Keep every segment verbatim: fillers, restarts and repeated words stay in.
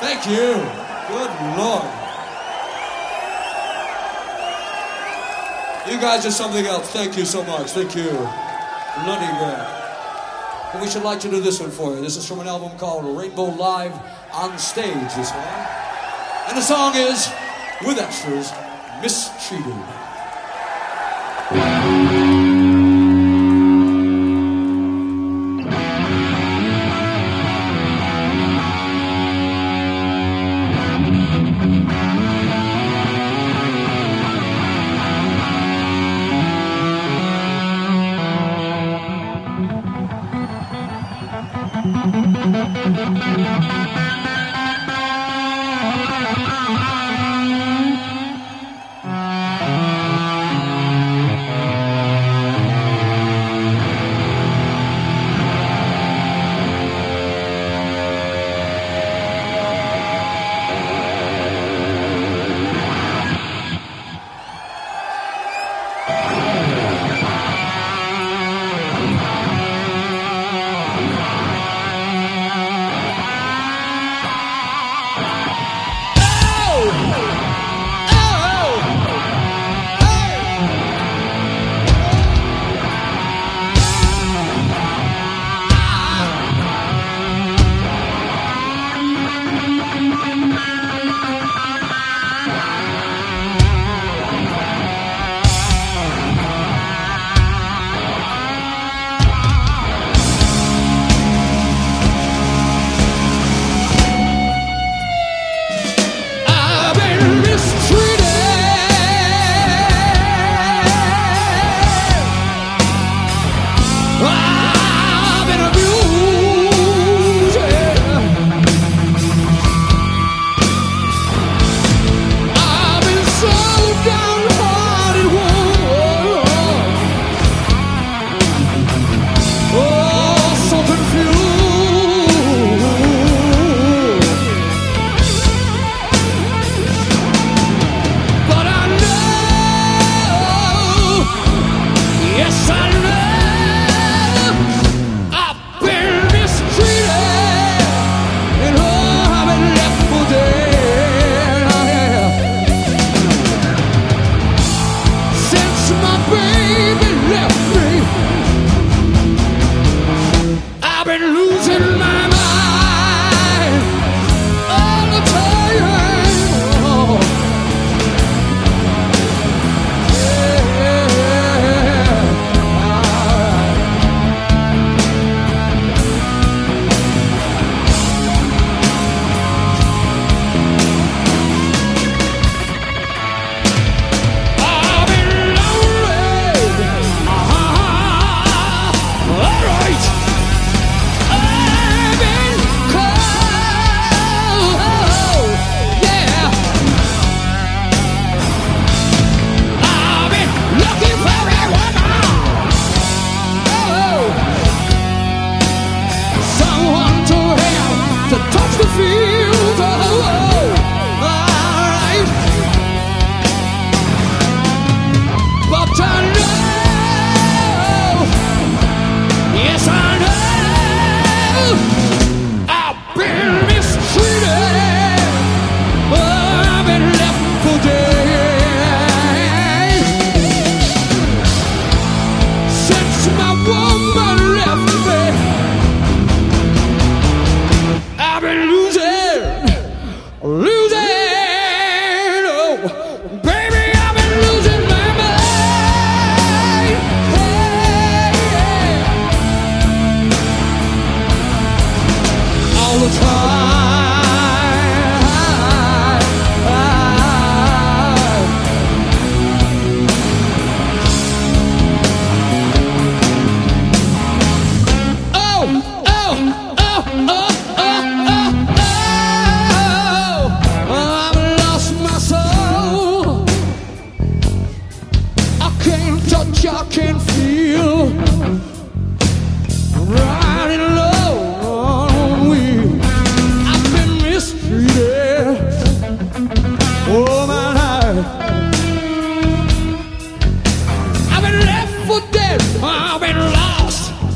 Thank you. Good Lord. You guys are something else. Thank you so much. Thank you. Bloody good. But we should like to do this one for you. This is from an album called Rainbow Live on Stage, this one. And the song is, with extras, Mistreated.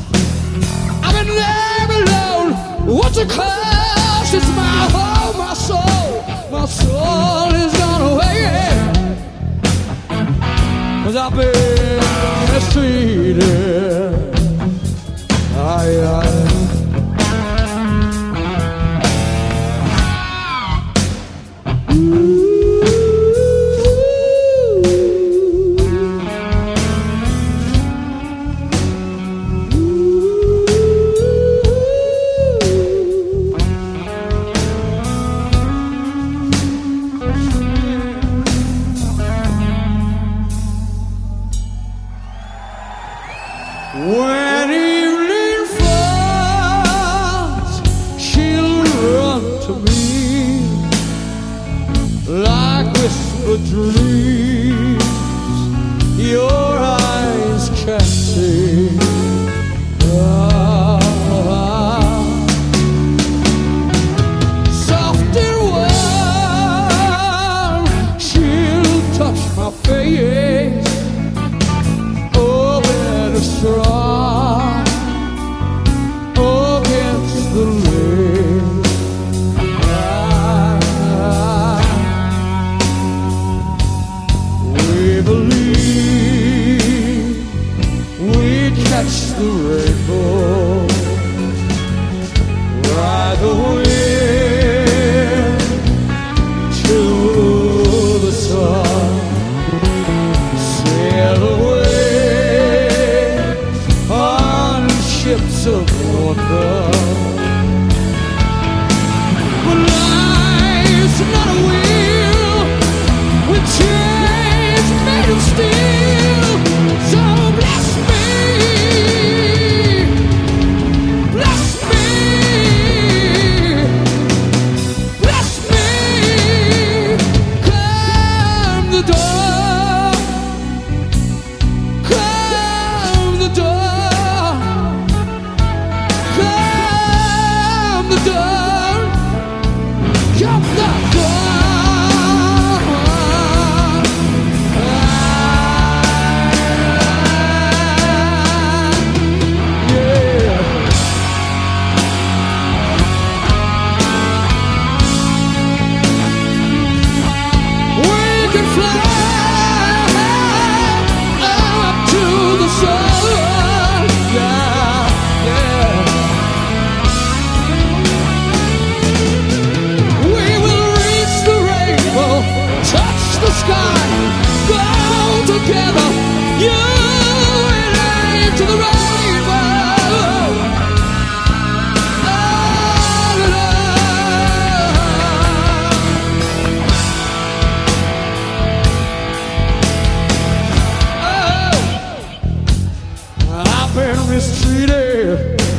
What's the cause? It's my home, my soul. faded. Aye, aye. When evening falls, she'll run to me like whispered dreams your eyes can't see. Ah, soft and warm, she'll touch my face. Strong against the wind. We believe we catch the rainbow, ride the wind to the sun, sail away ships of wonder. But life's not a wheel with chains made of steel. So bless me, bless me, bless me. Come the door, come the door. Come the door. Yeah. We can fly up to the sun. Yeah, yeah. Touch the sky, go together, you and I to the rainbow. Oh, I've been mistreated.